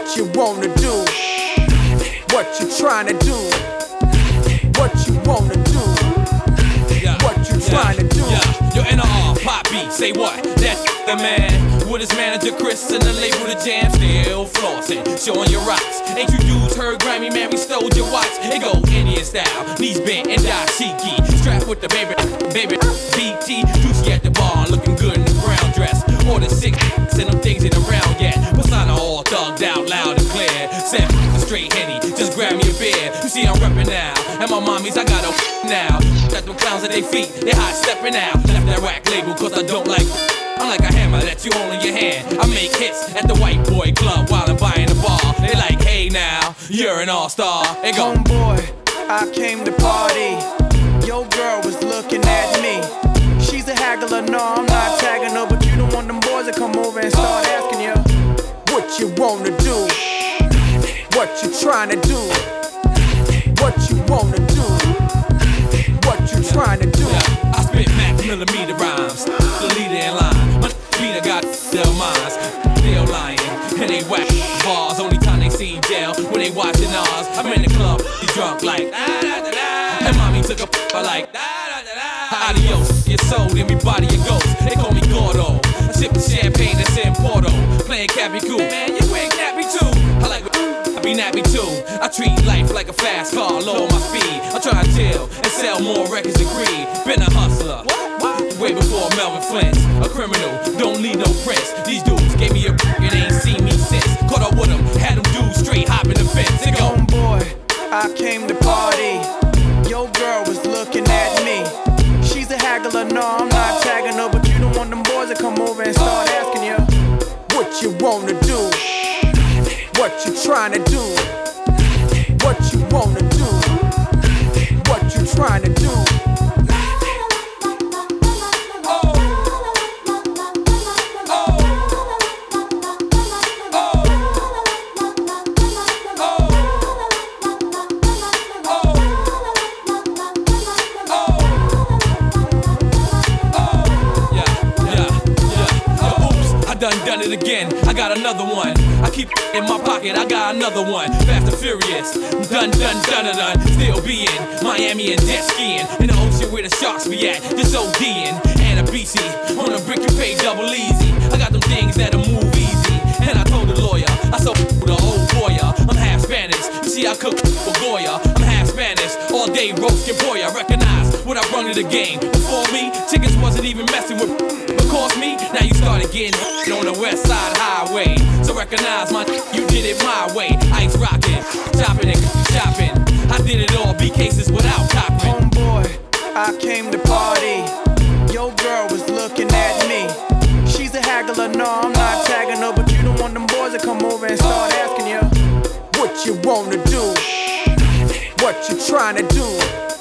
What you wanna do? What you trying to do? What you wanna do? What you trying to do? Yo, NR, Pop Beat, say what? That's the man. With his manager Chris and the label The Jam, still flossing, showing your rocks. Ain't you dudes heard Grammy, man, we stole your watch. It go Indian style, knees bent and dashiki. Strapped with the baby, BT. Juicy at the bar, looking good in the brown dress. Order 6 and them things ain't around yet. Persona all thugged out, loud and clear. Said straight Henny, just grab me a beer. You see I'm reppin' now, and my mommies, I got a now. Got them clowns at their feet, they hot steppin' out. Left that whack label cause I don't like. I'm like a hammer that you hold in your hand. I make hits at the white boy club while I'm buying the bar. They like, hey now, you're an all-star. They go, homeboy, I came to party. Your girl was looking at me. She's a haggler, no, I'm not tagging her, but you don't want them boys to come over and start asking you what you wanna do, what you trying to do, what you wanna do, what you trying to do. I spit Mac millimeter rhymes, the leader in line. My beater got their minds, they're lying, and they whack bars. Only time they seen jail when they watching ours. I'm in the club, he drunk like and mommy took a like adios, your soul, then me body and ghost. They call me Gordo. I sip the champagne that's in Porto, playing Cappy Cool. Man, you ain't nappy too. I be nappy too. I treat life like a fast car, low on my speed. I try to chill and sell more records than greed. Been a hustler, way before Melvin Flint's. A criminal, don't need no prints. These dudes gave me a and ain't seen me since. Caught up with them, had them dudes straight hopping the fence. They go, homeboy, I came to party. Your girl was looking at me. She's a haggler, no, I'm not tagging her, but you don't want them boys to come over and start asking you what you wanna do, what you trying to do, what you wanna do, what you trying to do. Done it again, I got another one. I keep in my pocket, I got another one. Fast and furious, done, still be in Miami and jet skiing. In the ocean where the sharks be at, just ODing. And a BC, on a brick you pay double easy. I got them things that'll move easy. And I told the lawyer, I saw the old boya. I'm half Spanish, you see I cook for Goya. I'm half Spanish, all day roasting boy. I recognize what I brought to the game. Before me, chickens wasn't even messing with. Because me, now you started getting on the west side highway. So recognize my you did it my way. Ice rocking, chopping and chopping. I did it all, B cases without copping. Homeboy, I came to party. Your girl was looking at me. She's a haggler, no, I'm not tagging her, but you don't want them boys to come over and start asking you what you wanna do, what you trying to do,